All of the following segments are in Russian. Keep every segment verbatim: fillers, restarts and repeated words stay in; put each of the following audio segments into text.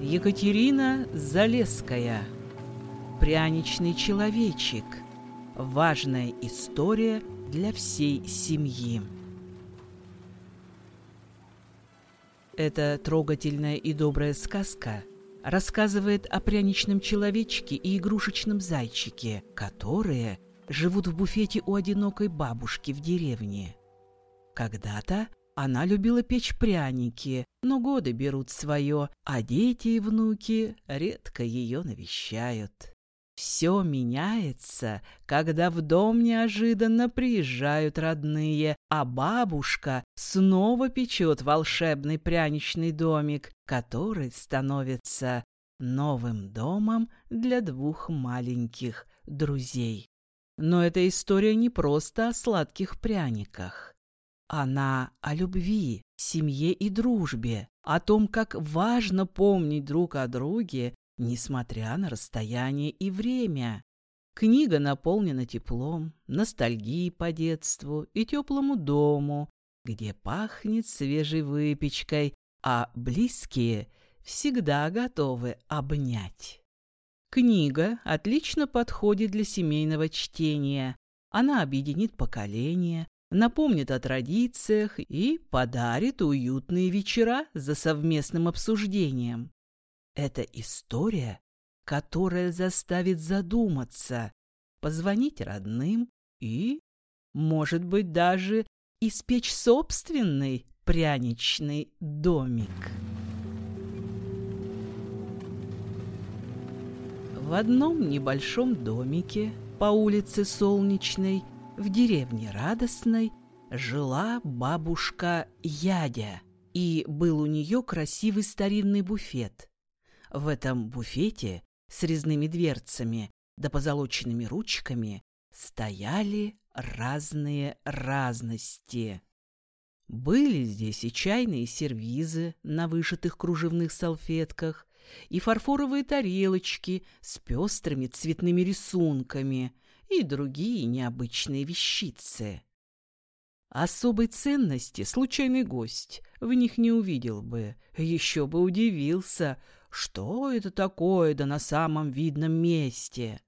Екатерина Залесская. Пряничный человечек. Важная история для всей семьи. Эта трогательная и добрая сказка рассказывает о пряничном человечке и игрушечном зайчике, которые живут в буфете у одинокой бабушки в деревне. Когда-то она любила печь пряники, но годы берут свое, а дети и внуки редко ее навещают. Все меняется, когда в дом неожиданно приезжают родные, а бабушка снова печет волшебный пряничный домик, который становится новым домом для двух маленьких друзей. Но эта история не просто о сладких пряниках. Она о любви, семье и дружбе, о том, как важно помнить друг о друге, несмотря на расстояние и время. Книга наполнена теплом, ностальгией по детству и теплому дому, где пахнет свежей выпечкой, а близкие всегда готовы обнять. Книга отлично подходит для семейного чтения. Она объединит поколения, напомнит о традициях и подарит уютные вечера за совместным обсуждением. Это история, которая заставит задуматься, позвонить родным и, может быть, даже испечь собственный пряничный домик. В одном небольшом домике по улице Солнечной в деревне Радостной жила бабушка Ядя, и был у нее красивый старинный буфет. В этом буфете с резными дверцами да позолоченными ручками стояли разные разности. Были здесь и чайные сервизы на вышитых кружевных салфетках, и фарфоровые тарелочки с пестрыми цветными рисунками, и другие необычные вещицы. Особой ценности случайный гость в них не увидел бы, еще бы удивился, что это такое да на самом видном месте.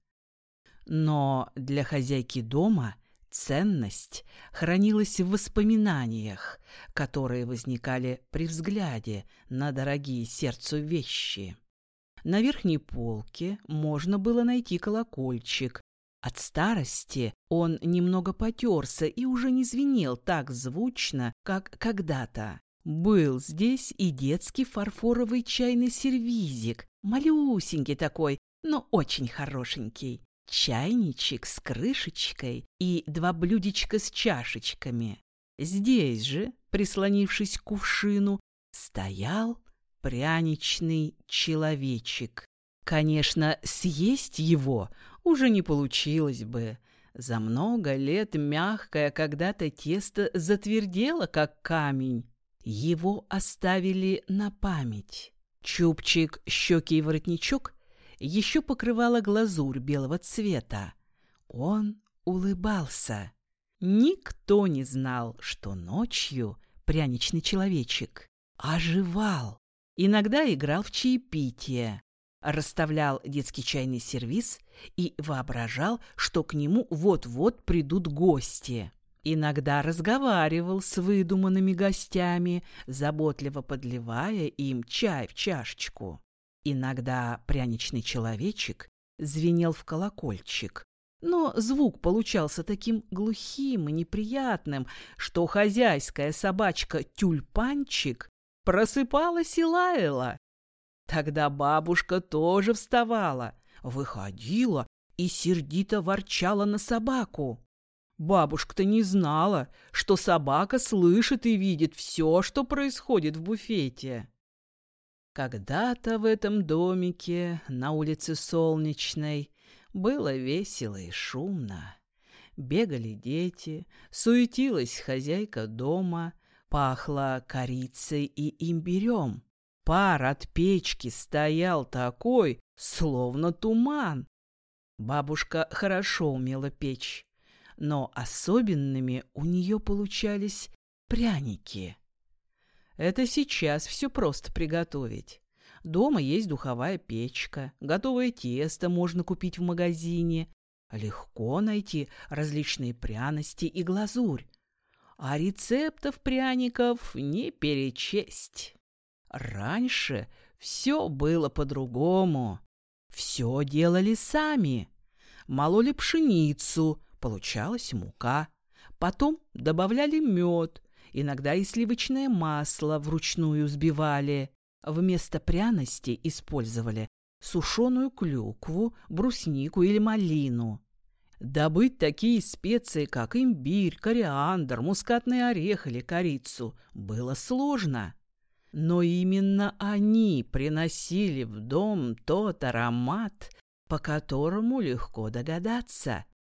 Но для хозяйки дома ценность хранилась в воспоминаниях, которые возникали при взгляде на дорогие сердцу вещи. На верхней полке можно было найти колокольчик. От старости он немного потерся и уже не звенел так звучно, как когда-то. Был здесь и детский фарфоровый чайный сервизик, малюсенький такой, но очень хорошенький. Чайничек с крышечкой и два блюдечка с чашечками. Здесь же, прислонившись к кувшину, стоял пряничный человечек. Конечно, съесть его уже не получилось бы. За много лет мягкое когда-то тесто затвердело, как камень. Его оставили на память. Чубчик, щеки и воротничок еще покрывала глазурь белого цвета. Он улыбался. Никто не знал, что ночью пряничный человечек оживал. Иногда играл в чаепитие, расставлял детский чайный сервиз и воображал, что к нему вот-вот придут гости. Иногда разговаривал с выдуманными гостями, заботливо подливая им чай в чашечку. Иногда пряничный человечек звенел в колокольчик, но звук получался таким глухим и неприятным, что хозяйская собачка Тюльпанчик просыпалась и лаяла. Тогда бабушка тоже вставала, выходила и сердито ворчала на собаку. Бабушка-то не знала, что собака слышит и видит все, что происходит в буфете. Когда-то в этом домике на улице Солнечной было весело и шумно. Бегали дети, суетилась хозяйка дома, пахло корицей и имбирем. Пар от печки стоял такой, словно туман. Бабушка хорошо умела печь, но особенными у нее получались пряники. Это сейчас все просто приготовить. Дома есть духовая печка, готовое тесто можно купить в магазине. Легко найти различные пряности и глазурь. А рецептов пряников не перечесть. Раньше все было по-другому. Все делали сами. Мололи пшеницу, получалась мука. Потом добавляли мед, иногда и сливочное масло вручную взбивали. Вместо пряностей использовали сушеную клюкву, бруснику или малину. Добыть такие специи, как имбирь, кориандр, мускатный орех или корицу, было сложно. Но именно они приносили в дом тот аромат, по которому легко догадаться.